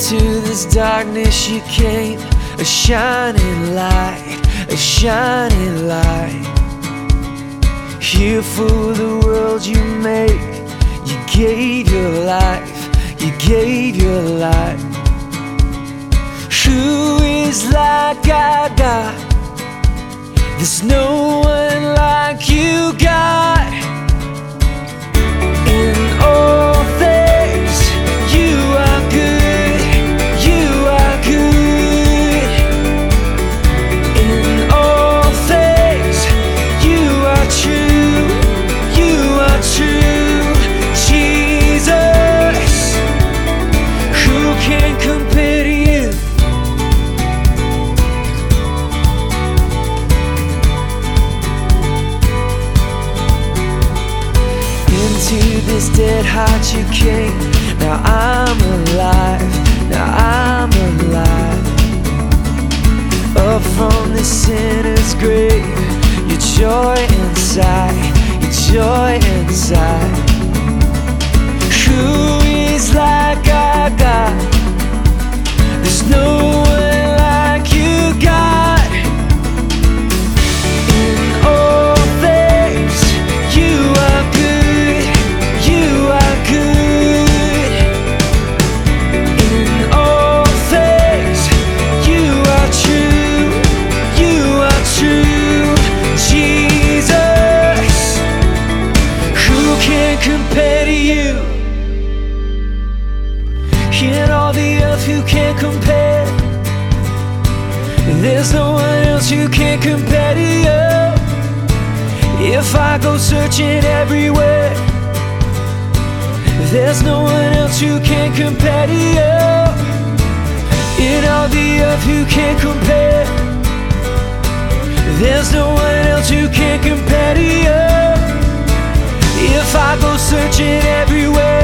Into this darkness you came, a shining light, a shining light. Here for the world you made, you gave your life, you gave your life. Who is like our God? There's no one like you, God. In all things, you are good, you are good. In all things, you are true, you are true. Jesus, who can compare to you? Into this dead heart you came. Now I'm alive, now I'm alive. Up from the sinner's grave, your joy inside, your joy inside. Who is like our God? There's no one like you, God. In all things, you are good, you are good. In all things, you are true, you are true. Jesus, who can compare to you? In all the earth, who can compare? There's no one else who can compare to you. If I go searching everywhere, there's no one else who can compare to you. In all the earth, who can compare? There's no one else who can compare to you. If I go searching everywhere,